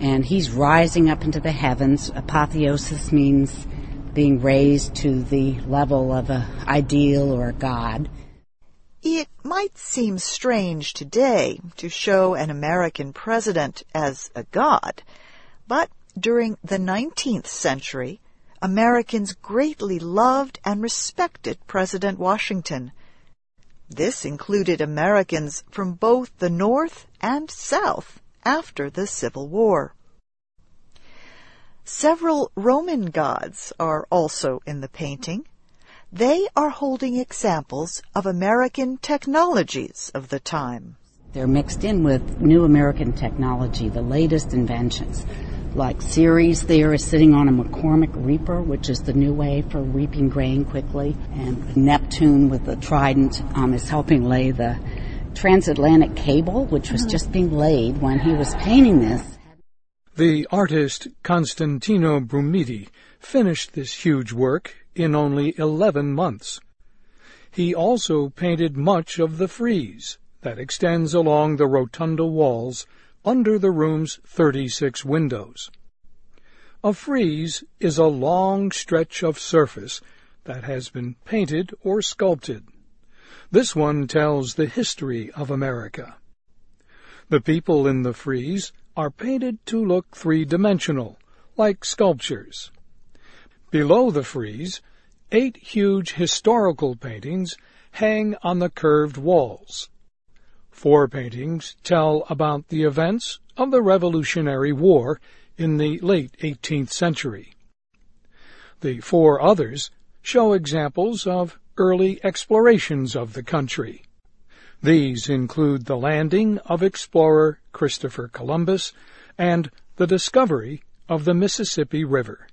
and he's rising up into the heavens. Apotheosis means being raised to the level of an ideal or a god. It might seem strange today to show an American president as a god, but during the 19th century, Americans greatly loved and respected President Washington. This included Americans from both the North and South after the Civil War. Several Roman gods are also in the painting. They are holding examples of American technologies of the time. They're mixed in with new American technology, the latest inventions. Like Ceres there is sitting on a McCormick reaper, which is the new way for reaping grain quickly. And Neptune with the trident is helping lay the transatlantic cable, which was just being laid when he was painting this. The artist Constantino Brumidi finished this huge work in only 11 months. He also painted much of the frieze that extends along the rotunda walls under the room's 36 windows. A frieze is a long stretch of surface that has been painted or sculpted. This one tells the history of America. The people in the frieze are painted to look three-dimensional, like sculptures. Below the frieze, 8 huge historical paintings hang on the curved walls. 4 paintings tell about the events of the Revolutionary War in the late 18th century. The 4 others show examples of early explorations of the country. These include the landing of explorer Christopher Columbus and the discovery of the Mississippi River.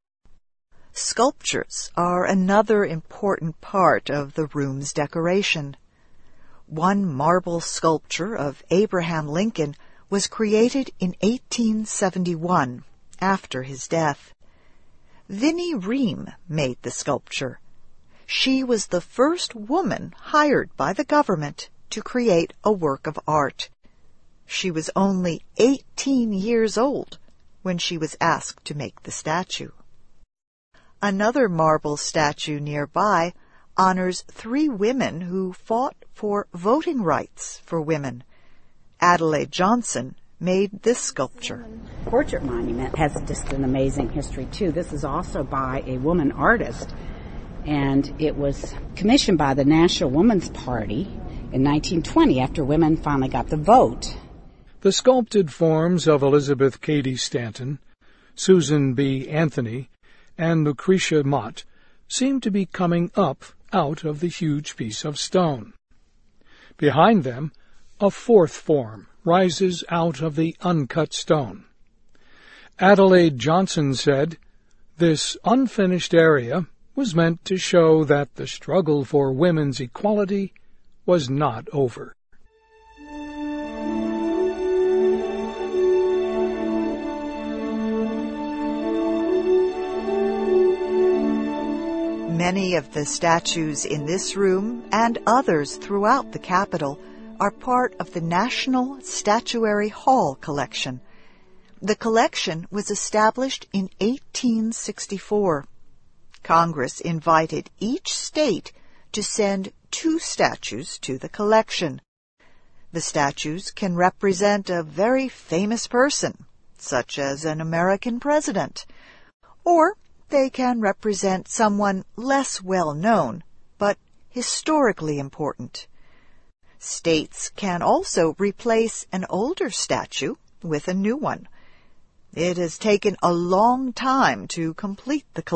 Sculptures are another important part of the room's decoration. One marble sculpture of Abraham Lincoln was created in 1871, after his death. Vinnie Ream made the sculpture. She was the first woman hired by the government to create a work of art. She was only 18 years old when she was asked to make the statue. Another marble statue nearby honors 3 women who fought for voting rights for women. Adelaide Johnson made this sculpture. Portrait monument has just an amazing history, too. This is also by a woman artist, and it was commissioned by the National Woman's Party in 1920 after women finally got the vote. The sculpted forms of Elizabeth Cady Stanton, Susan B. Anthony, and Lucretia Mott seem to be coming up out of the huge piece of stone. Behind them, a 4th form rises out of the uncut stone. Adelaide Johnson said, "This unfinished area was meant to show that the struggle for women's equality was not over." Many of the statues in this room and others throughout the Capitol are part of the National Statuary Hall collection. The collection was established in 1864. Congress invited each state to send 2 statues to the collection. The statues can represent a very famous person, such as an American president, or they can represent someone less well known, but historically important. States can also replace an older statue with a new one. It has taken a long time to complete the collection.